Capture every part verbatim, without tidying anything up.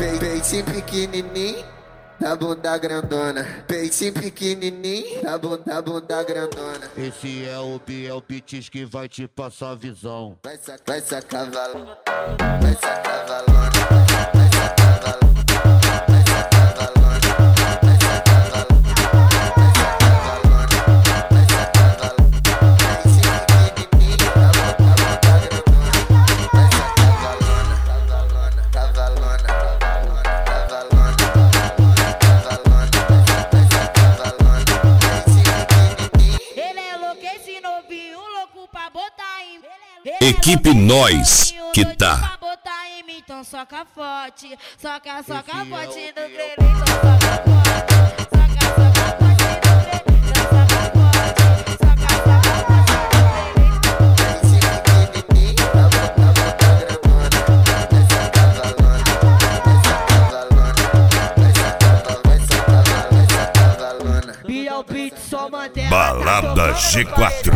Peitinho pequenininho, da bunda grandona. Peitinho pequenininho, da bunda, bunda grandona. Esse é o Biel Pitis que vai te passar a visão. Vai sacar, vai sacar valão, vai sacar valona, vai sacar valão, vai sacar valona, vai sacar valão, vai sacar valona, vai sacar valão. Peitinho pequenininho, da bunda, bunda grandona. Vai sacar valona, cavalona, cavalona, cavalona, cavalona, cavalona, vai sacar valona. Peitinho pequenininho. Ele é louco, esse novinho, louco pra botar em mim. Equipe Nós que tá. Pra botar em mim, então soca forte. Soca, soca Esse forte é o no Biel. grelho, então soca forte. Soca, soca forte no grelho, então soca forte. Soca, soca forte no grelho. Peitinho pequenininho, da bunda, bunda grandona. Vai sacar valona, vai sacar valona, vai sacar valona, vai sacar valona, vai sacar valona. Biel Beat só mantém. Balada G quatro.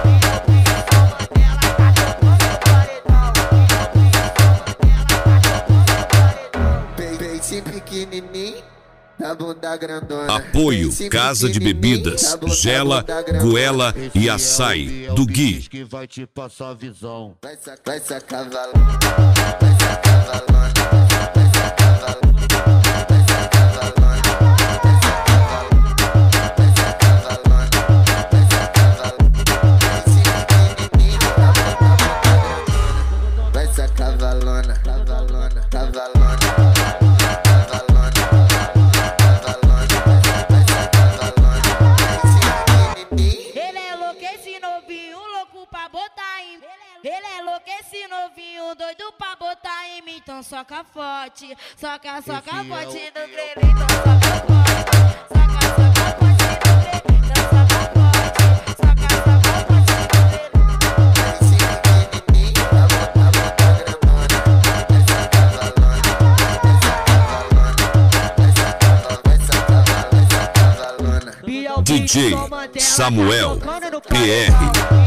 Peitinho pequenininho, da bunda grandona. Apoio Peitinho Casa de pequenininho, Bebidas, da bunda, Gela, bunda grandona. Goela Esse e é o Açaí, Biel do Pitis Gui. que vai te passar a visão. Vai sacar, vai sacar valão, vai sacar valona, vai sacar valão, vai sacar valona, vai sacar valão, vai sacar valona, vai sacar valão. Peitinho pequenininho, da bunda, bunda grandona. Vai sacar valona, cavalona, cavalona, cavalona, cavalona, vai sacar valona. Peitinho pequenininho. Ele é louco, esse novinho, louco pra botar em mim. Ele é louco, esse novinho, doido pra botar em mim. Então soca forte, soca, soca Esse é forte o no Biel. grelho, então soca forte. Soca, soca forte no grelho, então soca forte. Soca, soca forte no grelho. Peitinho pequenininho, da bunda, bunda grandona. Vai sacar valona, vai sacar valona, vai sacar valona, vai sacar valona, vai sacar valona. Biel D J Beat só mantém ela Samuel tocando no P R. paredão.